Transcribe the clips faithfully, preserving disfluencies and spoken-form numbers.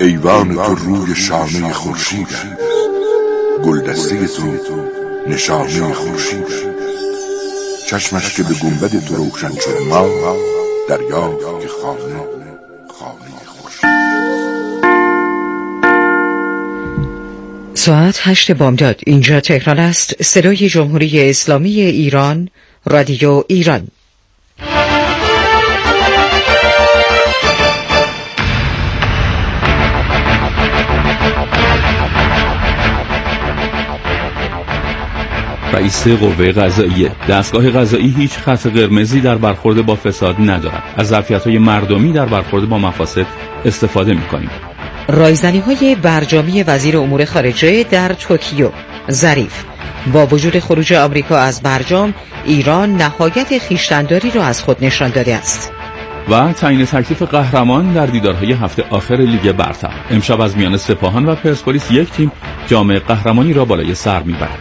ایوان تو روی شانه خورشید است، گلدسته تو نشانه خورشید است. چشمش که به گنبد تو روشن شد ما دریافت که خانه خانه خورشید. ساعت هشت بامداد. اینجا تهران است. صدای جمهوری اسلامی ایران، رادیو ایران. رئیس قوه قضاییه: دستگاه قضایی هیچ خط قرمزی در برخورد با فساد ندارد. از ظرفیت‌های مردمی در برخورد با مفاسد استفاده می‌کنیم. رایزنی‌های برجامی وزیر امور خارجه در توکیو. ظریف: با وجود خروج آمریکا از برجام، ایران نهایت خویشتن‌داری را از خود نشان داده است. و تعیین تکلیف قهرمان در دیدارهای هفته آخر لیگ برتر. امشب از میان سپاهان و پرسپولیس یک تیم جام قهرمانی را بالای سر می‌برد.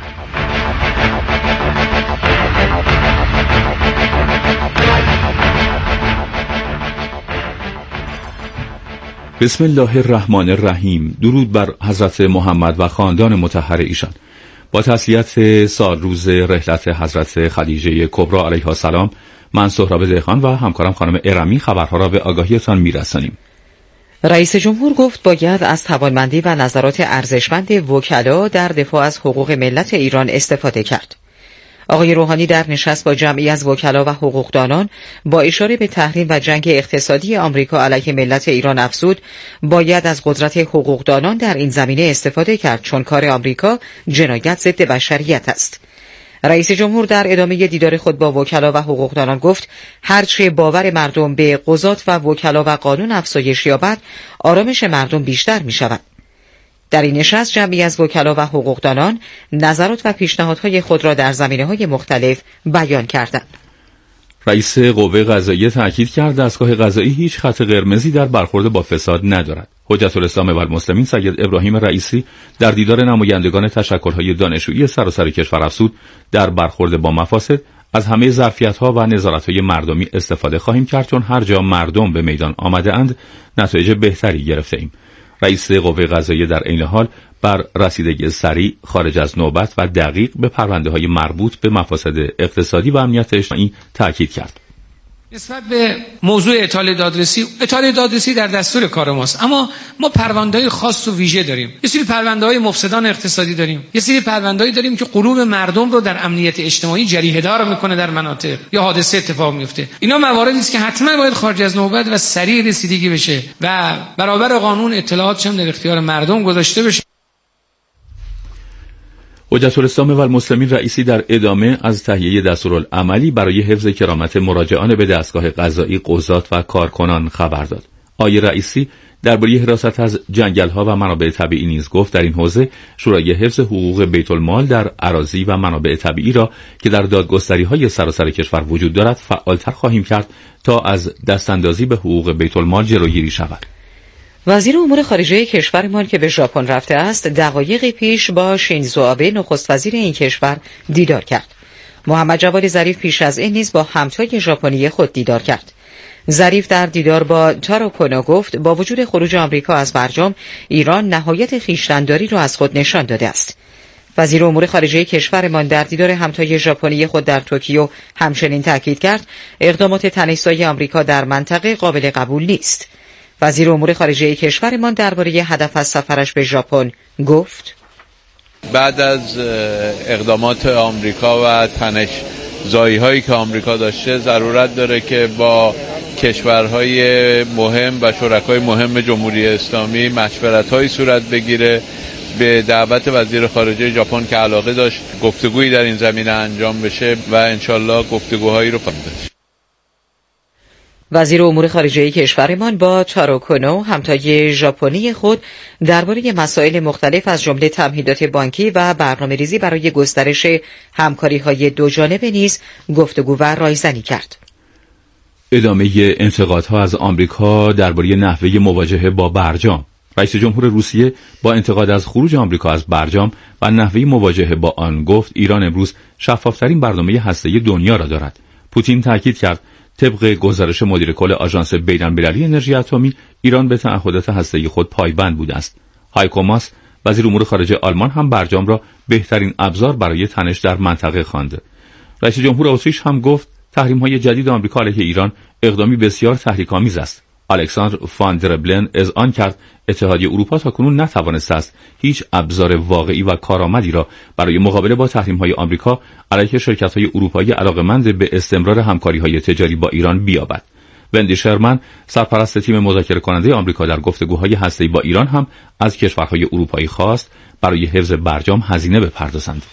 بسم الله الرحمن الرحیم. درود بر حضرت محمد و خاندان مطهر ایشان. با تسلیت سال روز رحلت حضرت خدیجه کبری علیها السلام، من سهراب دهقان و همکارم خانم ارمی خبرها را به آگاهیتان میرسانیم. رئیس جمهور گفت باید از توانمندی و نظرات ارزشمند وکلا در دفاع از حقوق ملت ایران استفاده کرد. آقای روحانی در نشست با جمعی از وکلا و حقوقدانان با اشاره به تحریم و جنگ اقتصادی آمریکا علیه ملت ایران افزود باید از قدرت حقوقدانان در این زمینه استفاده کرد، چون کار آمریکا جنایت ضد بشریت است. رئیس جمهور در ادامه دیدار خود با وکلا و حقوقدانان گفت هرچه باور مردم به قضات و وکلا و قانون افزایش یابد، آرامش مردم بیشتر می شود. در این نشست جمعی از وکلا و حقوقدانان نظرات و پیشنهادهای خود را در زمینه‌های مختلف بیان کردند. رئیس قوه قضاییه تاکید کرد دستگاه قضایی هیچ خط قرمزی در برخورد با فساد ندارد. حجت الاسلام و المسلمین سید ابراهیم رئیسی در دیدار نمایندگان تشکل‌های دانشجویی سراسر کشور افزود در برخورد با مفاسد از همه ظرفیت‌ها و نظارت‌های مردمی استفاده خواهیم کرد، چون هر جا مردم به میدان آمده اند نتایج بهتری گرفته ایم. رئیس قوه قضاییه در عین حال بر رسیدگی سریع، خارج از نوبت و دقیق به پرونده‌های مربوط به مفاسد اقتصادی و امنیت اجتماعی تاکید کرد. نسبت به موضوع اطاله دادرسی، اطاله دادرسی در دستور کار ماست، اما ما پرونده‌های خاص و ویژه داریم. یه سری پرونده‌های مفسدان اقتصادی داریم، یه سری پرونده‌ای داریم که قلوب مردم رو در امنیت اجتماعی جریحه‌دار میکنه در مناطق یا حادثه اتفاق میفته. اینا مواردی است که حتما باید خارج از نوبت و سریع رسیدگی بشه و برابر قانون اطلاعات هم در اختیار مردم گذاشته بشه. حجت الاسلام و المسلمین رئیسی در ادامه از تهیه دستورالعملی برای حفظ کرامت مراجعان به دستگاه قضایی، قضات و کارکنان خبر داد. آقای رئیسی درباره حراست از جنگل‌ها و منابع طبیعی نیز گفت در این حوزه شورای حفظ حقوق بیت المال در اراضی و منابع طبیعی را که در دادگستری‌های سراسر کشور وجود دارد فعالتر خواهیم کرد تا از دستاندازی به حقوق بیت المال جلوگیری شود. وزیر امور خارجه کشورمان که به ژاپن رفته است دقایقی پیش با شینزو آبه نخست وزیر این کشور دیدار کرد. محمد جواد ظریف پیش از این نیز با همتای ژاپنی خود دیدار کرد. ظریف در دیدار با تارو کونو گفت با وجود خروج آمریکا از برجام، ایران نهایت خویشتن‌داری را از خود نشان داده است. وزیر امور خارجه کشورمان در دیدار همتای ژاپنی خود در توکیو همچنین تاکید کرد اقدامات تنش‌زای آمریکا در منطقه قابل قبول نیست. وزیر امور خارجه کشورمان درباره هدف از سفرش به ژاپن گفت بعد از اقدامات آمریکا و تنش زایی هایی که آمریکا داشته ضرورت داره که با کشورهای مهم و شرکای مهم جمهوری اسلامی مشورت هایی صورت بگیره. به دعوت وزیر خارجه ژاپن که علاقه داشت گفتگویی در این زمینه انجام بشه و انشالله گفتگوهایی رو خواهیم داشت. وزیر امور خارجه کشورمان با تارو کونو همتای ژاپنی خود درباره مسائل مختلف از جمله تمهیدات بانکی و برنامه‌ریزی برای گسترش همکاری‌های دوجانبه نیز گفتگو و رایزنی کرد. ادامه انتقادها از آمریکا درباره نحوه مواجهه با برجام. رئیس جمهور روسیه با انتقاد از خروج آمریکا از برجام و نحوه مواجهه با آن گفت ایران امروز شفافترین برنامه هسته‌ای دنیا را دارد. پوتین تاکید کرد طبق گزارش مدیر کل آژانس بین‌المللی انرژی اتمی، ایران به تعهدات هسته‌ای خود پایبند بوده است. هایکو ماس، وزیر امور خارجه آلمان، هم برجام را بهترین ابزار برای تنش در منطقه خوانده. رئیس جمهور اتریش هم گفت تحریم‌های جدید آمریکا علیه ایران اقدامی بسیار تحریک‌آمیز است. الکساندر فان در بلن اذعان کرد اتحادیه اروپا تاکنون نتوانسته است هیچ ابزار واقعی و کارآمدی را برای مقابله با تحریم‌های آمریکا علیه شرکت‌های اروپایی علاقه‌مند به استمرار همکاری‌های تجاری با ایران بیابد. وندی شرمن، سرپرست تیم مذاکره کننده آمریکا در گفتگوهای هسته‌ای با ایران، هم از کشورهای اروپایی خواست برای حفظ برجام هزینه بپردازند.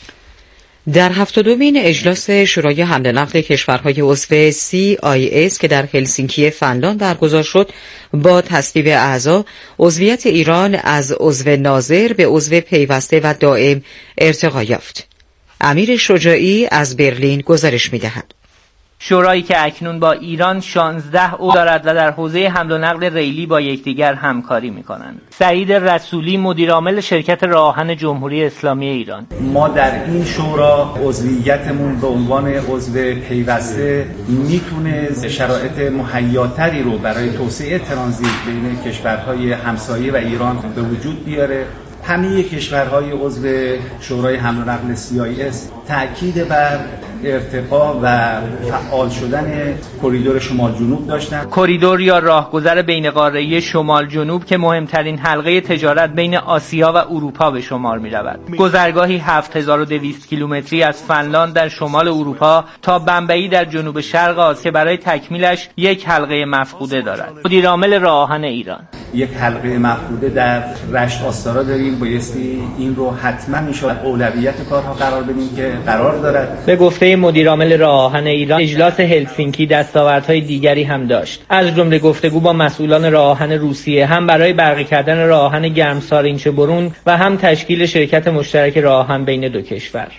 در هفتادمین اجلاس شورای حمل و نقل کشورهای عضو سی آی اس که در هلسینکی فنلاند برگزار شد، با تصویب اعضا عضویت ایران از عضو ناظر به عضو پیوسته و دائم ارتقا یافت. امیر شجاعی از برلین گزارش می‌دهد. شورایی که اکنون با ایران شانزده عضو دارد و در حوزه حمل و نقل ریلی با یکدیگر همکاری می‌کنند. سعید رسولی، مدیر عامل شرکت راه آهن جمهوری اسلامی ایران: ما در این شورا عضویتمون به عنوان عضو پیوسته میتونه شرایط مهیاتری رو برای توسعه ترانزیت بین کشورهای همسایه و ایران به وجود بیاره. همه کشورهای عضو شورای حمل و نقل سی آی اس تأکید بر ارتقا و فعال شدن کریدور شمال جنوب داشتن. کریدور یا راهگذر بین قاره‌ای شمال جنوب که مهمترین حلقه تجارت بین آسیا و اروپا به شمار می رود. گذرگاهی هفت هزار و دویست کیلومتری از فنلاند در شمال اروپا تا بمبئی در جنوب شرق آسیا برای تکمیلش یک حلقه مفقوده دارد. مدیر عامل راه آهن ایران: یک حلقه مفقوده در رشت آستارا داریم، بایستی این رو حتما میشه اولویت کارها قرار بدیم که قرار دارد. به گفته مدیر عامل راه آهن ایران، اجلاس هلسینکی دستاوردهای دیگری هم داشت، از جمله گفتگو با مسئولان راه آهن روسیه هم برای برقی کردن راه آهن گرمسار اینچه‌برون و هم تشکیل شرکت مشترک راه آهن بین دو کشور.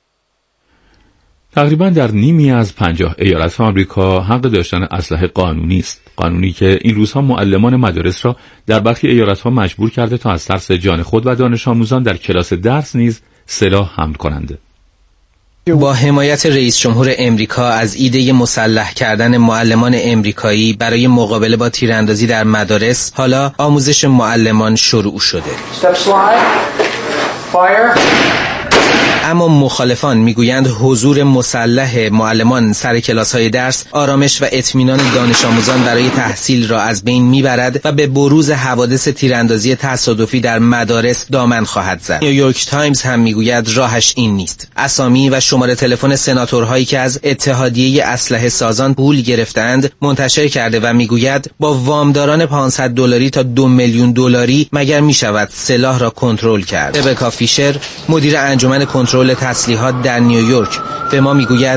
تقریبا در نیمی از پنجاه ایالت آمریکا حق داشتن اسلحه قانونی است. قانونی که این روزها معلمان مدارس را در برخی ایالت‌ها مجبور کرده تا از ترس جان خود و دانش آموزان در کلاس درس نیز سلاح حمل کنند. با حمایت رئیس جمهور امریکا از ایده مسلح کردن معلمان امریکایی برای مقابله با تیراندازی در مدارس، حالا آموزش معلمان شروع شده. اما مخالفان میگویند حضور مسلح معلمان سر کلاس‌های درس آرامش و اطمینان دانش آموزان برای تحصیل را از بین میبرد و به بروز حوادث تیراندازی تصادفی در مدارس دامن خواهد زد. نیویورک تایمز هم میگوید راهش این نیست. اسامی و شماره تلفن سناتورهایی که از اتحادیه اسلحه سازان پول گرفتند منتشر کرده و میگوید با وامداران پانصد دلاری تا دو میلیون دلاری مگر میشود سلاح را کنترل کرد. ربکا فیشر، مدیر انجمن کنترل تسلیحات در نیویورک، به ما میگوید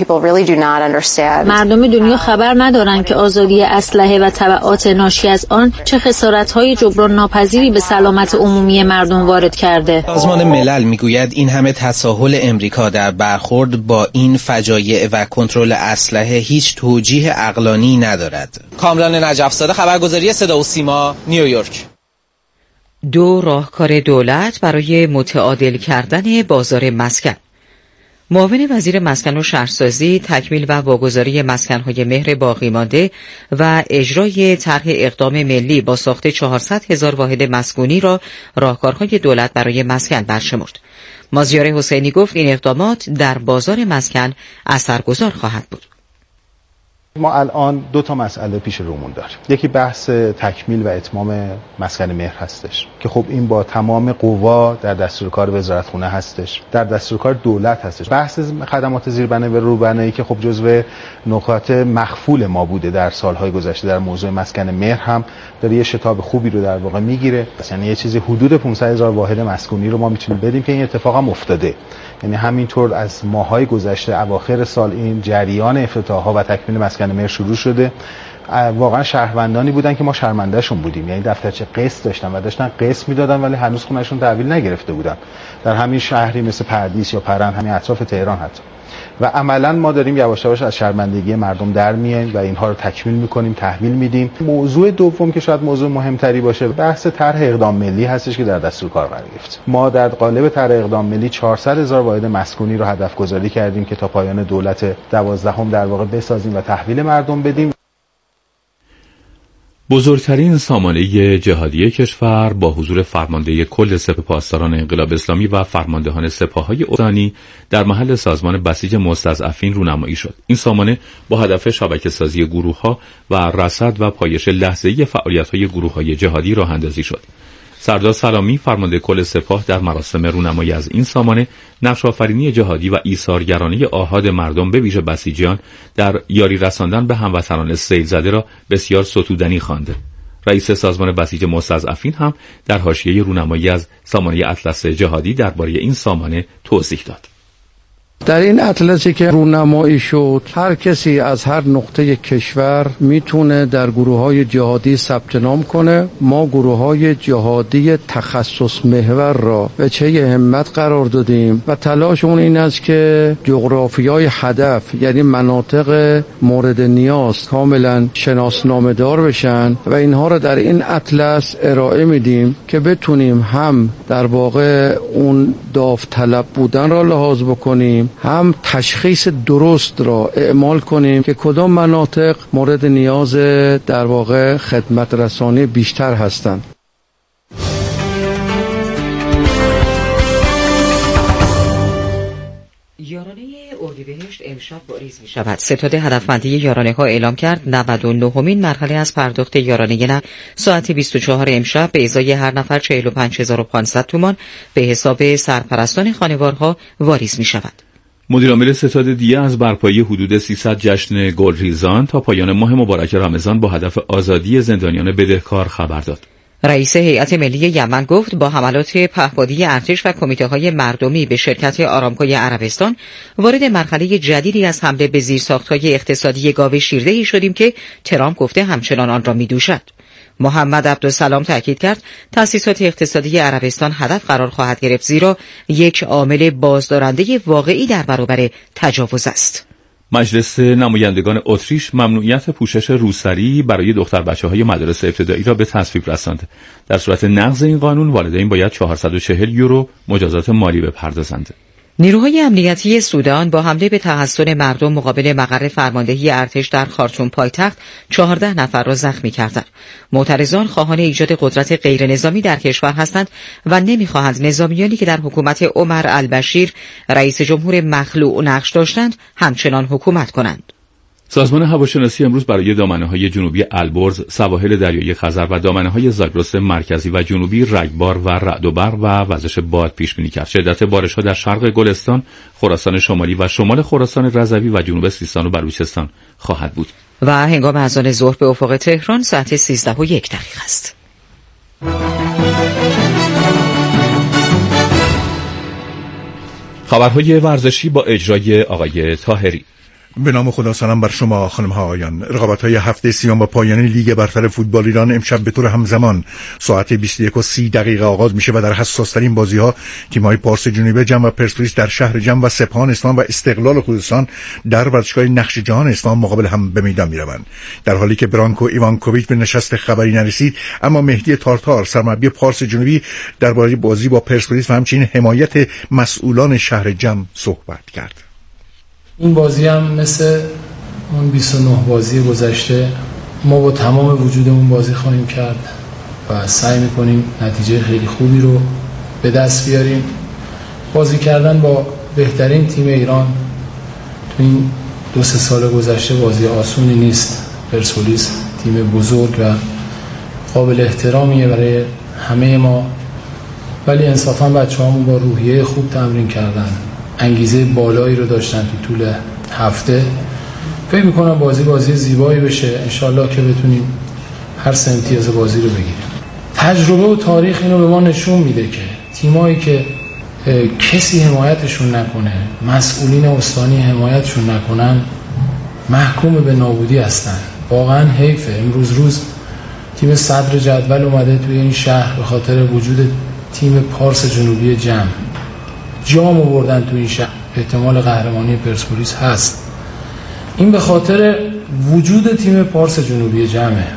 مردم دنیا خبر ندارند که آزادی اسلحه و تبعات ناشی از آن چه خسارت‌های جبران ناپذیری به سلامت عمومی مردم وارد کرده. سازمان ملل میگوید این همه تساهل امریکا در برخورد با این فجایع و کنترل اسلحه هیچ توجیه عقلانی ندارد. کامران نجف‌زاده، خبرگزاری صدا و سیما، نیویورک. دو راهکار دولت برای متعادل کردن بازار مسکن. معاون وزیر مسکن و شهرسازی تکمیل و واگذاری مسکن‌های مهر باقی مانده و اجرای طرح اقدام ملی با ساخت چهارصد هزار واحد مسکونی را راهکارهای دولت برای مسکن برشمرد. مازیار حسینی گفت این اقدامات در بازار مسکن اثرگذار خواهد بود. ما الان دو تا مسئله پیش رومون داریم. یکی بحث تکمیل و اتمام مسکن مهر هستش که خب این با تمام قوا در دستورکار وزارتخونه هستش، در دستورکار دولت هستش. بحث خدمات زیربنایی و روبنایی که خب جزو نکات مخفول ما بوده در سالهای گذشته در موضوع مسکن مهر هم داره یه شتاب خوبی رو در واقع میگیره. یعنی یه چیزی حدود پانصد هزار واحد مسکونی رو ما میتونیم بدیم که این اتفاق هم افتاده. یعنی همینطور از ماهای گذشته اواخر سال این جریان افتتاح‌ها و تکمیل مسکن مهر شروع شده. واقعا شهروندانی بودن که ما شرمندهشون بودیم، یعنی دفترچه قسط داشتن و داشتن قسط میدادن ولی هنوز خونهشون تحویل نگرفته بودن در همین شهری مثل پردیس یا پرند، همین اطراف تهران حتی. و عملا ما داریم یواش یواش از شرمندگی مردم در میایم و اینها رو تکمیل میکنیم، تحویل میدیم. موضوع دوم که شاید موضوع مهمتری باشه بحث طرح اقدام ملی هستش که در دستور کار قرار گرفت. ما در قالب طرح اقدام ملی چهارصد هزار واحد مسکونی رو هدف گذاری کردیم که تا پایان دولت دوازدهم در واقع بسازیم و تحویل مردم بدیم. بزرگترین سامانه جهادی کشور با حضور فرمانده کل سپاه پاسداران انقلاب اسلامی و فرماندهان سپاه‌های استانی در محل سازمان بسیج مستضعفین رونمایی شد. این سامانه با هدف شبکه‌سازی گروه‌ها و رصد و پایش لحظه‌ای فعالیت‌های گروه‌های جهادی راه اندازی شد. سردار سلامی فرمانده کل سپاه در مراسم رونمایی از این سامانه نقش آفرینی جهادی و ایثارگرانه آحاد مردم به ویژه بسیجیان در یاری رساندن به هموطنان سیل زده را بسیار ستودنی خوانده. رئیس سازمان بسیج مستضعفین هم در حاشیه رونمایی از سامانه اطلس جهادی درباره این سامانه توضیح داد. در این اطلسی که رونمایی شد هر کسی از هر نقطه کشور میتونه در گروه‌های جهادی ثبت نام کنه. ما گروه‌های جهادی تخصص محور را به چه همت قرار دادیم و تلاشمون این است که جغرافیای هدف یعنی مناطق مورد نیاز کاملا شناسنامه دار بشن و اینها را در این اطلس ارائه میدیم که بتونیم هم در واقع اون داوطلب بودن را لحاظ بکنیم، هم تشخیص درست را اعمال کنیم که کدام مناطق مورد نیاز در واقع خدمت رسانی بیشتر هستند. یارانه اردیبهشت امشب واریز می شود. ستاد هدفمندی یارانه ها اعلام کرد نود و نهمین مرحله از پرداخت یارانه نه ساعت بیست و چهار امشب به ازای هر نفر چهل و پنج هزار و پانصد تومان به حساب سرپرستان خانوارها واریز می شود. مدیر عامل ستاد دیه از برپایی حدود سیصد جشن گلریزان تا پایان ماه مبارک رمضان با هدف آزادی زندانیان بدهکار خبر داد. رئیس هیئت ملی یمن گفت با حملات پهپادی ارتش و کمیته‌های مردمی به شرکت آرامکوی عربستان وارد مرحله جدیدی از حمله به زیرساخت‌های اقتصادی گاو شیرده‌ای شدیم که ترامپ گفته همچنان آن را می‌دوشد. محمد عبدالسلام تاکید کرد تأسیسات اقتصادی عربستان هدف قرار خواهد گرفت زیرا یک عامل بازدارنده واقعی در برابر تجاوز است. مجلس نمایندگان اتریش ممنوعیت پوشش روسری برای دختر بچه‌های مدارس ابتدایی را به تصویب رساند. در صورت نقض این قانون والدین باید چهارصد و چهل یورو مجازات مالی بپردازند. نیروهای امنیتی سودان با حمله به تحصن مردم مقابل مقر فرماندهی ارتش در خارتوم پایتخت چهارده نفر را زخمی کردند. معترضان خواهان ایجاد قدرت غیر نظامی در کشور هستند و نمی‌خواهند نظامیانی که در حکومت عمر البشیر رئیس جمهور مخلوع نقش داشتند همچنان حکومت کنند. سازمان هواشناسی امروز برای دامنه‌های جنوبی البرز، سواحل دریایی خزر و دامنه‌های زاگرس مرکزی و جنوبی رگبار و رعد و برق و وزش باد پیش‌بینی کرد. شدت بارش‌ها در شرق گلستان، خراسان شمالی و شمال خراسان رضوی و جنوب سیستان و بلوچستان خواهد بود. و هنگام اذان ظهر به افق تهران ساعت سیزده و یک دقیقه است. خبرهای ورزشی با اجرای آقای طاهری. به نام خدا، سلام بر شما خانم ها آقایان. رقابت‌های هفته سیام و پایانی لیگ برتر فوتبال ایران امشب به طور همزمان ساعت بیست و یک و سی دقیقه آغاز میشه و در حساس‌ترین بازی‌ها تیم‌های پارس جنوبی جم و پرسپولیس در شهر جم و سپاهان اسفان و استقلال خوزستان در ورزشگاه نقش جهان اسفان مقابل هم به میدان میروند. در حالی که برانکو ایوانکوویچ به نشست خبری نرسید، اما مهدی تارتار سرمربی پارس جنوبی درباره بازی با پرسپولیس و همچنین حمایت مسئولان شهر جم صحبت کرد. این بازی هم مثل اون بیست و نه بازی گذشته ما با تمام وجودمون بازی خواهیم کرد و سعی میکنیم نتیجه خیلی خوبی رو به دست بیاریم. بازی کردن با بهترین تیم ایران تو این دو سه سال گذشته بازی آسونی نیست. پرسپولیس تیم بزرگ و قابل احترامیه برای همه ما، ولی انصافا بچه‌هامون با روحیه خوب تمرین کردن، انگیزه بالایی رو داشتن تو طول هفته. فکر میکنم بازی بازی زیبایی بشه، انشالله که بتونیم هر سه امتیاز بازی رو بگیریم. تجربه و تاریخ اینو به ما نشون میده که تیمایی که کسی حمایتشون نکنه، مسئولین استانی حمایتشون نکنن، محکوم به نابودی هستن. واقعا حیفه. امروز روز تیم صدر جدول اومده توی این شهر به خاطر وجود تیم پارس جنوبی جم جام آوردن تو این شهر. احتمال قهرمانی پرسپولیس هست. این به خاطر وجود تیم پارس جنوبی جمعه.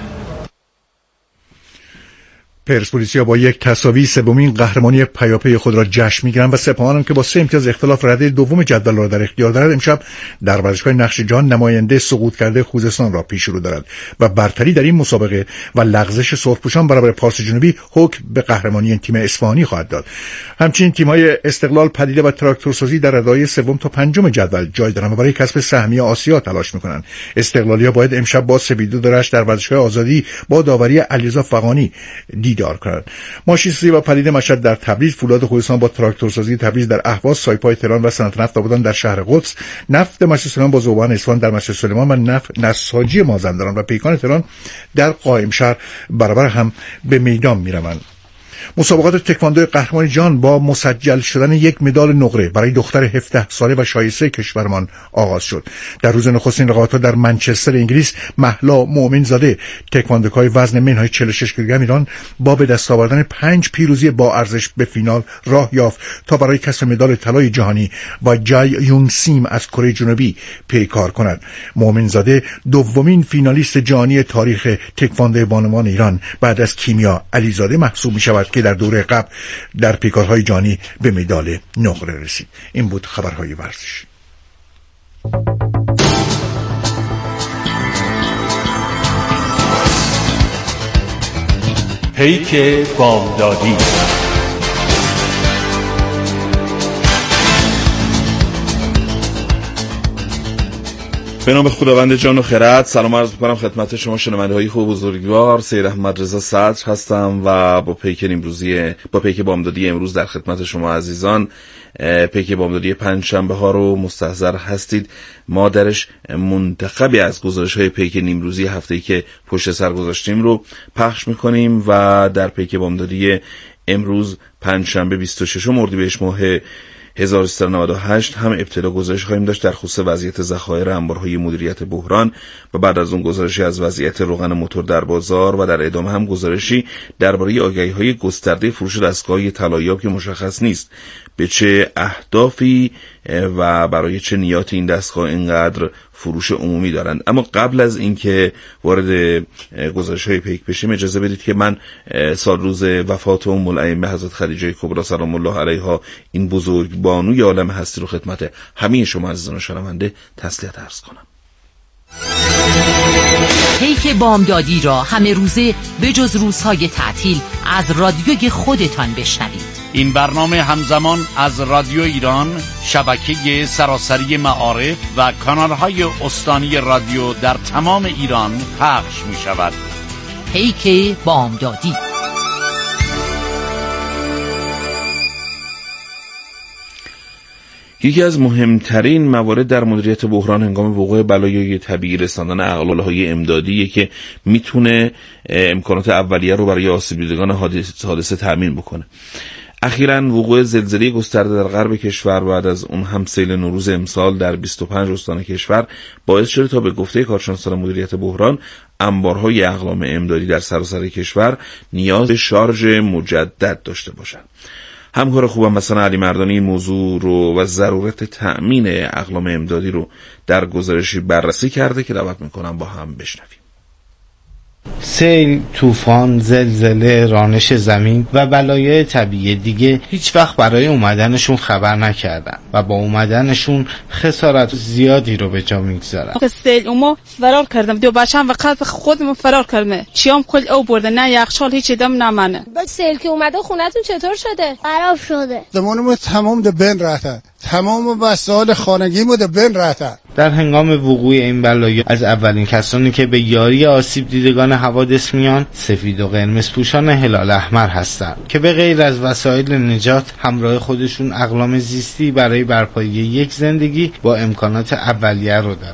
پرسپولیسیا با یک تساوی سومین قهرمانی پیاپی خود را جشن می‌گیرند و سپاهان که با سه امتیاز اختلاف رده دوم جدول را در اختیار دارد امشب در ورزشگاه نقش جهان نماینده سقوط کرده خوزستان را پیش رو دارد و برتری در این مسابقه و لغزش سرخپوشان برابر پارس جنوبی حکم به قهرمانی این تیم اصفهانی خواهد داد. همچنین تیم‌های استقلال، پدیده و تراکتورسازی در رده‌های سوم تا پنجم جدول جای دارند و برای کسب سهمیه آسیا تلاش می‌کنند. استقلالی‌ها باید امشب با سپیدو درشت در ورزشگاه آزادی با داوری علیرضا فغانی دیدار کنند. ماشین‌سازی و پدیده مشهد در تبریز، فولاد خوزستان با تراکتورسازی تبریز در اهواز، سایپای تهران و صنعت نفت آبادان در شهر قدس، نفت مسجد سلیمان با ذوبان اصفهان در مسجد سلیمان و نفت نساجی مازندران و پیکان تهران در قائمشهر برابر هم به میدان می‌روند. مسابقات تکواندو قهرمانی جهان با مسجل شدن یک مدال نقره برای دختر هفده ساله و شایسته کشورمان آغاز شد. در روز نخستین رقابت‌ها در منچستر انگلیس، مهلا مؤمن زاده تکواندوکای وزن منهای چهل و شش کیلوگرم ایران با به دست آوردن پنج پیروزی با ارزش به فینال راه یافت تا برای کسب مدال طلای جهانی با جای یونگ سیم از کره جنوبی پیکار کند. مؤمن زاده دومین فینالیست جهانی تاریخ تکواندو بانوان ایران بعد از کیمیا علیزاده محسوب می‌شود که در دوره قبل در پیکارهای جهانی به مدال نقره رسید. این بود خبرهای ورزشی. پیک بامدادی. به نام خداوند جان و خرد سلام عرض می‌کنم خدمت شما شنونده‌های خوب و بزرگوار. صدر احمد رضا صدر هستم و با پیک امروزی با پیک بامدادی امروز در خدمت شما عزیزان. پیک بامدادی پنج شنبه ها رو مستحضر هستید. ما درش منتخبی از گزارش‌های پیک نیمروزی هفته‌ای که پشت سر گذاشتیم رو پخش می‌کنیم و در پیک بامدادی امروز پنج شنبه بیست و ششم اردیبهشت ماه هزار و سیصد و نود و هشت هم ابتدا گزارش خواهیم داشت در خصوص وضعیت ذخایر انبارهای مدیریت بحران و بعد از اون گزارشی از وضعیت روغن موتور در بازار و در ادامه هم گزارشی درباره آگهی‌های گسترده فروش دستگاه‌های طلاییاب که مشخص نیست به چه اهدافی و برای چه نیاتی این دستگاه اینقدر فروش عمومی دارند. اما قبل از اینکه وارد گزارش‌های پیک بشیم اجازه بدید که من سال روز وفات ام الائمه حضرت خدیجه کبری سلام الله علیها این بزرگ بانوی عالم هستی رو خدمت همه شما عزیزان و شنونده تسلیت عرض کنم. پیک بامدادی را همه روزه به جز روزهای تعطیل از رادیوی خودتان بشنوید. این برنامه همزمان از رادیو ایران، شبکه سراسری معارف و کانالهای استانی رادیو در تمام ایران پخش می شود. پیک بامدادی. یکی از مهمترین موارد در مدیریت بحران هنگام وقوع بلایای طبیعی رساندن اقلال‌های امدادیه که میتونه امکانات اولیه رو برای آسیب دیدگان حادثه تأمین بکنه. اخیراً وقوع زلزله گسترده در غرب کشور بعد از اون هم سیل نوروز امسال در بیست و پنج استان کشور باعث شده تا به گفته کارشناسان مدیریت بحران انبارهای اقلام امدادی در سراسر کشور نیاز به شارژ مجدد داشته باشند. همکار خوبم مثلا علی مردانی این موضوع رو و ضرورت تأمین اقلام امدادی رو در گزارشی بررسی کرده که دعوت میکنم با هم بشنویم. سیل، طوفان، زلزله، رانش زمین و بلایای طبیعی دیگه هیچ وقت برای اومدنشون خبر نکردن و با اومدنشون خسارت زیادی رو به جا میگذارن. سیل اومو فرار کردم، دو بچه‌م وقت خودم فرار کردم، چیام کل او برده، نه یخچال هیچ دم نه منه. سیل که اومده خونتون چطور شده؟ خراب شده. زمانم تمام ده بن رفته، تمام وسایل خانگیمو ده بن رفته. در هنگام وقوع این بلایا از اولین کسانی که به یاری آسیب دیدگان حوادث میان سفید و قرمز پوشان هلال احمر هستند که به غیر از وسایل نجات همراه خودشون اقلام زیستی برای برپایی یک زندگی با امکانات اولیه رو دارن.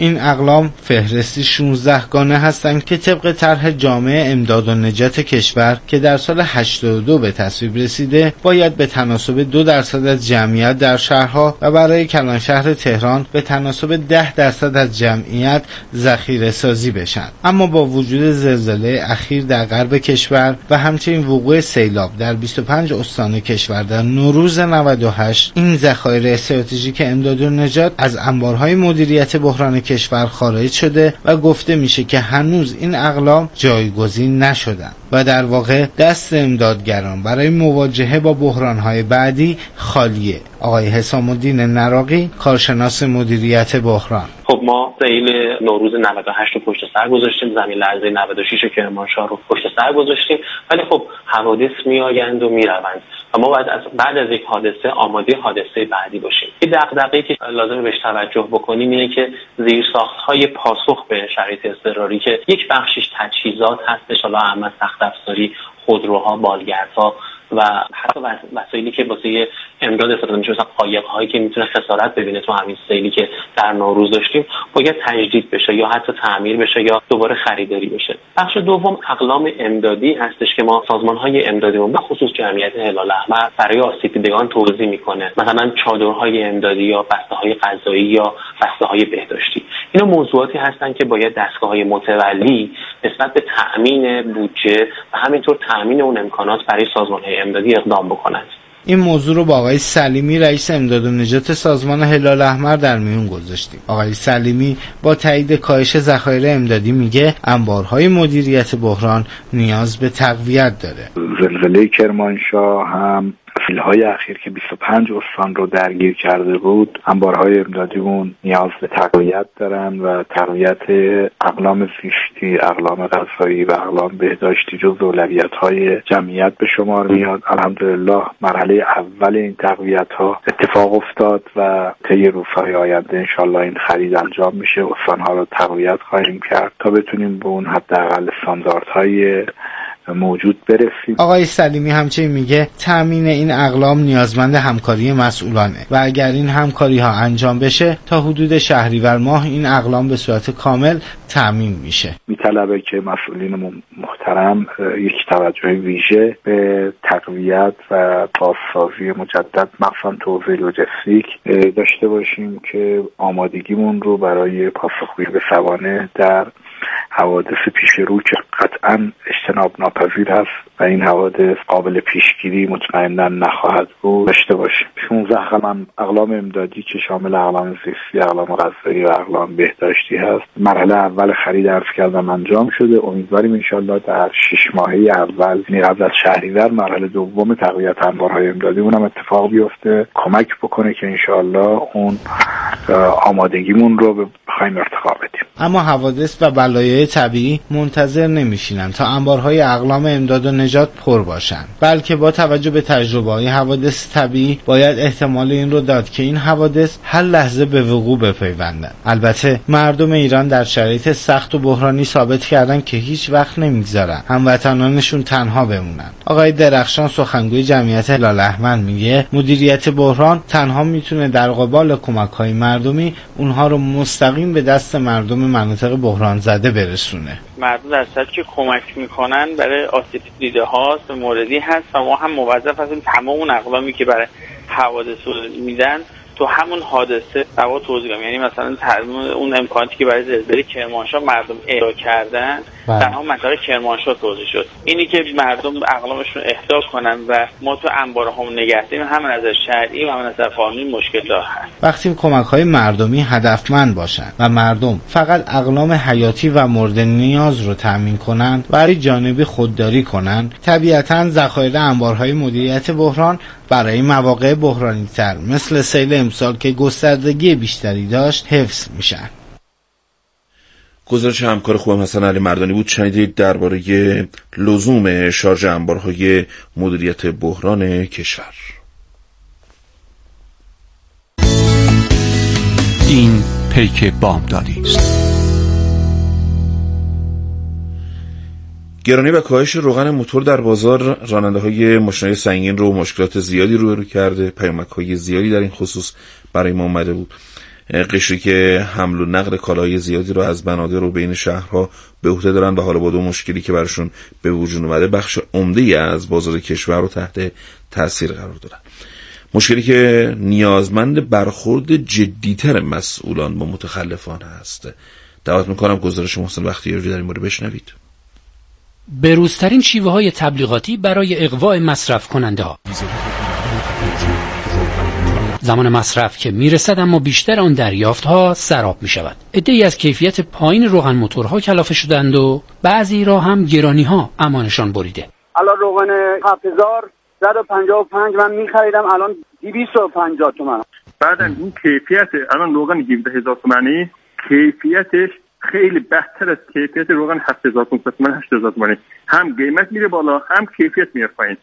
این اقلام فهرستی شانزده گانه هستند که طبق طرح جامعه امداد و نجات کشور که در سال هشتاد و دو به تصویب رسیده باید به تناسب دو درصد از جمعیت در شهرها و برای کلان شهر تهران به تناسب ده درصد از جمعیت ذخیره سازی بشن. اما با وجود زلزله اخیر در غرب کشور و همچنین وقوع سیلاب در بیست و پنج استان کشور در نوروز نود و هشت، این ذخایر استراتژیک امداد و نجات از انبارهای مدیریت بحران کشور خارج شده و گفته میشه که هنوز این اقلام جایگزین نشدن و در واقع دست امدادگران برای مواجهه با بحرانهای بعدی خالیه. آقای حسام الدین نراقی، کارشناس مدیریت بحران: خب ما سیل نوروز نود و هشت رو پشت سر گذاشتیم، زمین لرزه نود و شش کرمانشاه رو پشت سر گذاشتیم، ولی خب حوادث میآیند و میروند و ما باید از بعد از یک حادثه آماده حادثه بعدی باشیم. این دغدغه‌ای که لازم بهش توجه بکنیم اینه که زیرساخت‌های پاسخ به شرایط اضطراری که یک بخشش تجهیزات هستش، حالا اهم از سخت افزاری، خودروها، بالگردها و حتی وسایلی که واسه امداد استفاده میشه، مثلا قایق‌هایی که میتونه خسارت ببینه تو همین سیلی که در نوروز داشتیم، باید تجدید بشه یا حتی تعمیر بشه یا دوباره خریداری بشه. بخش دوم اقلام امدادی هستش که ما سازمان‌های امدادیمون به خصوص جمعیت هلال احمر برای آسیب دیدگان توزیع میکنه، مثلا چادرهای امدادی یا بسته‌های غذایی یا بسته‌های بهداشتی. اینا موضوعاتی هستن که باید دستگاه‌های متولی نسبت به تأمین بودجه و همینطور تأمین اون امکانات برای سازمان‌های امدادی اقدام بکنند. این موضوع رو با آقای سلیمی، رئیس امداد و نجات سازمان هلال احمر، در میون گذاشتیم. آقای سلیمی با تایید کاهش ذخایر امدادی میگه انبارهای مدیریت بحران نیاز به تقویت داره. زلزله کرمانشاه هم فیلهای اخیر که بیست و پنج استان رو درگیر کرده بود، انبارهای امدادیمون نیاز به تقویت دارن و تقویت اقلام زیستی، اقلام غذایی و اقلام بهداشتی جز اولویت‌های جمعیت به شمار میاد. الحمدلله مرحله اول این تقویت‌ها اتفاق افتاد و طی روزهای آینده انشالله این خرید انجام میشه. استان‌ها رو تقویت خواهیم کرد تا بتونیم به اون حداقل استانداردهای موجود برسیم. آقای سلیمی همچنین میگه تامین این اقلام نیازمند همکاری مسئولانه و اگر این همکاری ها انجام بشه تا حدود شهریور ماه این اقلام به صورت کامل تامین میشه. میطلبه که مسئولین محترم یک توجه ویژه به تقویت و بازسازی مجدد مخصوصا تو حوزه لوجستیک داشته باشیم که آمادگیمون رو برای پاسخگویی به سوانح در حوادث پیش رو که قطعا اجتناب ناپذیر هست و این حوادث قابل پیشگیری مطمئنا نخواهد بود داشته باشیم. شانزده اقلام اقلام امدادی که شامل اقلام زیستی، اقلام غذایی و اقلام بهداشتی هست، مرحله اول خرید عرض کردم انجام شده. امیدواریم انشالله در شش ماهه اول، یعنی قبل از شهریور، مرحله دوم تقویت انبارهای امدادیمون هم اتفاق بیفته، کمک بکنه که انشالله اون آمادگیمون رو بخوایم ارتقا بدیم. اما حوادث و بلایای طبیعی منتظر نمیشینن تا انبارهای اقلام امداد و نجات پر باشن، بلکه با توجه به تجربه‌های حوادث طبیعی باید احتمال این رو داد که این حوادث هر لحظه به وقوع بپیوندن. البته مردم ایران در شرایط سخت و بحرانی ثابت کردن که هیچ وقت نمیگذارن هموطنانشون تنها بمونن. آقای درخشان، سخنگوی جمعیت هلال احمر، میگه مدیریت بحران تنها میتونه در قبال کمک‌های مردمی اونها رو مستقیم به دست مردم مناطق بحران زده برسونه. مردم در صورتی که کمک میکنن برای آسیب دیده هاست موردی هست و ما هم موظف هستیم تمام اون اقلامی که برای حوادث میدن تو همون حادثه دوا توضیح کنیم. یعنی مثلا اون امکاناتی که برای زلزله کرمانشاه مردم اهدا کردن در هم منطقه کرمانشاه توضیح شد. اینی که مردم اقلامشون اهدا کنن و ما تو انبارهامون نگه داریم هم از نظر شرعی و هم از نظر قانونی مشکل داره. وقتی کمک‌های مردمی هدفمند باشن و مردم فقط اقلام حیاتی و مورد نیاز رو تامین کنن و برای جانبی خودداری کنن، طبیعتاً ذخایر انبارهای مدیریت بحران برای مواقع بحرانی تر مثل سیل امسال که گستردگی بیشتری داشت حفظ میشن. گزارش همکار خوبم حسن علی مردانی بود. شنیدید درباره لزوم شارژ انبارهای مدیریت بحران کشور. این پیک بامدادی است. گرانی و کاهش روغن موتور در بازار راننده‌های ماشین‌های سنگین رو مشکلات زیادی روبرو کرده. پیامک‌های زیادی در این خصوص برای ما اومده بود. قشری که حمل و نقل کالای زیادی رو از بنادر و بین شهرها به عهده دارن و حالا با دو مشکلی که برشون به وجود اومده بخش عمده از بازار کشور رو تحت تاثیر قرار دادن. مشکلی که نیازمند برخورد جدیتر مسئولان با متخلفان هست. دعوت میکنم گزارش محسن بختیاری در این مورد بشنوید. بروزترین شیوه های تبلیغاتی برای اغواء مصرف کننده ها. زمان مصرف که میرسد اما بیشتر آن دریافت ها سراب می شود. عده‌ای از کیفیت پایین روغن موتورها کلافه شدند و بعضی را هم گرانی ها امانشان بریده. الان روغن هفت هزار صد و پنجاه و پنج من می‌خریدم الان دویست و پنجاه تومان. بعدن این کیفیت الان روغن هفده هزار تومانی کیفیتش خیلی بهتر از کیفیت روغن هفت هزار پانصد تومان هشت هزار تومانی. هم قیمت میره بالا هم کیفیت میره پایین.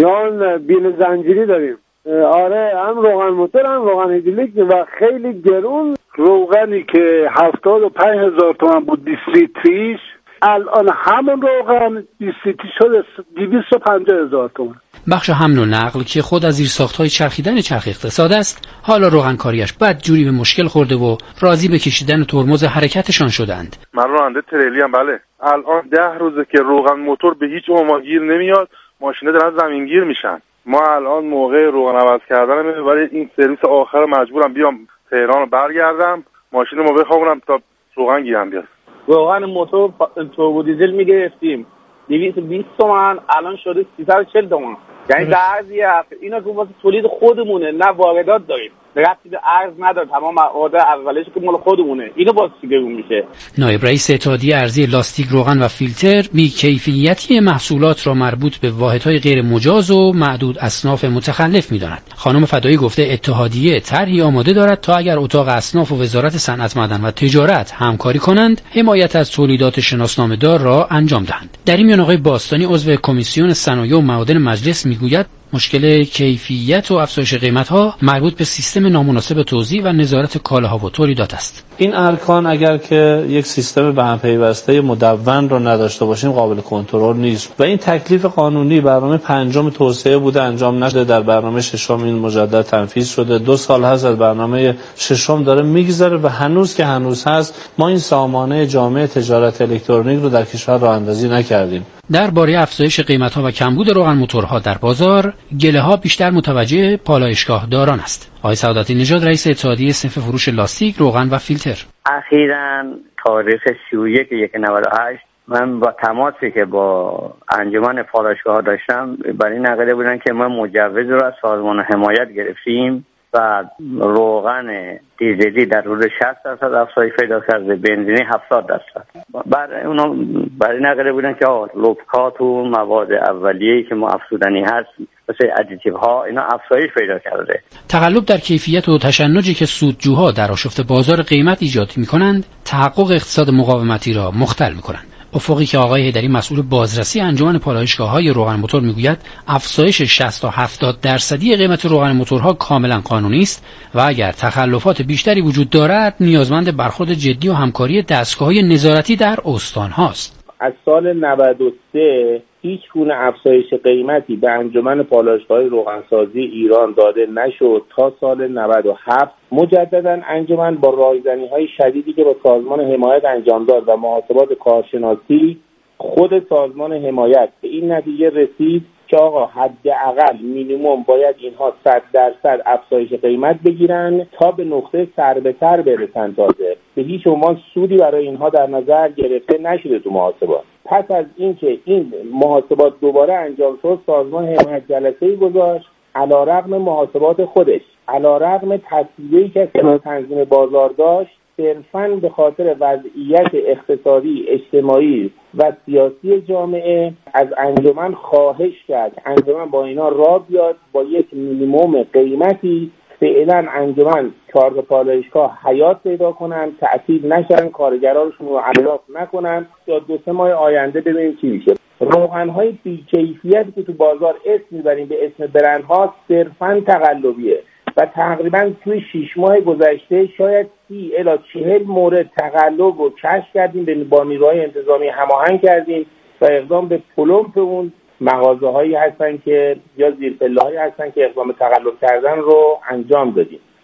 جان بیل زنجیری داریم. آره هم روغن موتور هم روغن هیدرولیک و خیلی گرون. روغنی که هفتاد و پنج هزار تومان بود بیست لیتریش الان همون روغن بیست لیتری شده دویست و پنجاه هزار تومان. بخش حمل و نقل که خود از زیرساخت‌های چرخیدن چرخ اقتصاد است، حالا روغنکاریش بد جوری به مشکل خورده و راضی به کشیدن ترمز حرکتشان شدند. من راننده تریلی ام. بله الان ده روزه که روغن موتور به هیچ عنوان گیر نمیاد، ماشینا دارن زمینگیر میشن. ما الان موقع روغن عوض کردنمه ولی این سرویس آخر مجبورم بیام تهران رو برگردم ماشین رو بخوابونم تا روغن گیرم بیاد. روغن موتور توربو دیزل میگرفتیم دویست و بیست تومن الان شده سیصد و چهل تومن. یعنی در ارزی اینا که واسه تولید خودمونه نه واردات داریم. ربطی به ارز نداره تمام مواد اولش که مال خودمونه. اینو واسه چی گرون میشه؟ نایب رئیس اتحادیه ارزی لاستیک روغن و فیلتر بی‌کیفیتی محصولات را مربوط به واحدهای غیر مجاز و معدود اصناف متخلف می‌داند. خانم فدایی گفته اتحادیه طرحی آماده دارد تا اگر اتاق اصناف و وزارت صنعت معدن و تجارت همکاری کنند حمایت از تولیدات شناسنامه‌دار را انجام دهند. در این میان آقای باستانی عضو کمیسیون صنایع و معادن مجلس میگوید مشکل کیفیت و افزایش قیمت‌ها مربوط به سیستم نامناسب توزیع و نظارت کالاها و تولیدات است. این ارکان اگر که یک سیستم به هم پیوسته مدون را نداشته باشیم قابل کنترل نیست و این تکلیف قانونی برنامه پنجم توسعه بوده انجام نشده. در برنامه ششم این مجدد تنفیذ شده. دو سال هست از برنامه ششم داره میگذره و هنوز که هنوز هست ما این سامانه جامع تجارت الکترونیک رو در کشور راه اندازی نکردیم. درباره افزایش قیمت‌ها و کمبود روغن موتورها در بازار، گله‌ها بیشتر متوجه پالایشگاه داران است. آقای سعادتی نژاد رئیس اتحادیه صنف فروش لاستیک، روغن و فیلتر. اخیراً تاریخ سی و یک نود و هشت من با تماسی که با انجمن پالایشگاه داشتم برای این عقیده بودن که ما مجوز رو از سازمان حمایت گرفتیم و روغن دیزلی در حدود شصت درصد افزایش پیدا کرده، بنزینی هفتاد درصد. برای اونا برای این عقیده بودن که لوبکات و مواد اولیه‌ای که ما افزودنی هست مثل ادیتیو ها اینا افزایش پیدا کرده. تقلب در کیفیت و تشنجی که سودجوها در آشفت بازار قیمت ایجاد می‌کنند، تحقق اقتصاد مقاومتی را مختل می‌کنند. افقی که آقای حیدری مسئول بازرسی انجمن پالایشگاه‌های روغن موتور میگوید افزایش شصت تا هفتاد درصدی قیمت روغن موتورها کاملا قانونی است و اگر تخلفات بیشتری وجود دارد نیازمند برخورد جدی و همکاری دستگاه‌های نظارتی در استان‌هاست. از سال نود و سه هیچ گونه افزایش قیمتی به انجمن پالایشگاه‌های روغنسازی ایران داده نشد تا سال نود و هفت. مجددا انجمن با رایزنی‌های شدیدی که با سازمان حمایت انجام داد و محاسبات کارشناسی خود سازمان حمایت به این نتیجه رسید که آقا حداقل مینیمم باید اینها صد درصد افزایش قیمت بگیرن تا به نقطه سر به سر برسن. تازه به هیچ عنوان سودی برای اینها در نظر گرفته نشده تو محاسبات. پس از اینکه این محاسبات دوباره انجام شد سازمان حمایت جلسه‌ای گذاشت علیرغم محاسبات خودش، علیرغم تصویری که تنظیم بازار داشت، صرفاً به خاطر وضعیت اقتصادی، اجتماعی و سیاسی جامعه از انجمن خواهش کرد انجمن با اینا را بیاد با یک مینیمم قیمتی فعلا انجمن کار پالایشگاه حیات پیدا کنن، تعطیل نشن، کارگرانشون رو اعلاف نکنن تا دو سه ماه آینده ببینیم چی میشه. روغن‌های بی‌کیفیتی که تو بازار اسم میبریم به اسم برندها صرفاً تقلبیه و تقریبا توی شش ماه گذشته شاید سی الی چهل مورد تقلب رو کشف کردیم، با نیروهای انتظامی هماهنگ کردیم و اقدام به پلمپ اون مغازه‌هایی هستن که یا زیرپله‌هایی هستن که اقدام تقلب کردن رو انجام دادیم.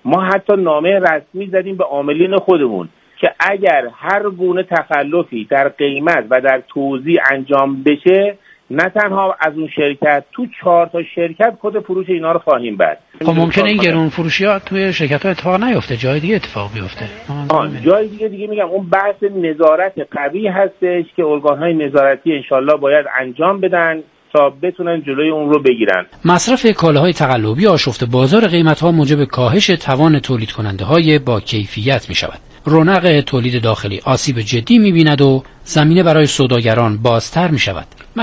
ما حتی نامه رسمی زدیم به عاملین خودمون که اگر هر گونه تخلفی در قیمت و در توزیع انجام بشه نه تنها از اون شرکت تو چهار تا شرکت کد فروش اینا رو خواهیم بست. خب ممکنه این گرون فروشی ها توی شرکت ها اتفاق نیفته، جای دیگه اتفاق بیفته. آه جای دیگه دیگه میگم اون بحث نظارت قوی هستش که ارگان‌های نظارتی انشالله باید انجام بدن تا بتونن جلوی اون رو بگیرن. مصرف کالاهای تقلبی آشفته بازار قیمت‌ها موجب کاهش توان تولید کننده های با کیفیت می شود. رونق تولید داخلی آسیب جدی می بیند و زمینه برای سوداگران بازتر می شود.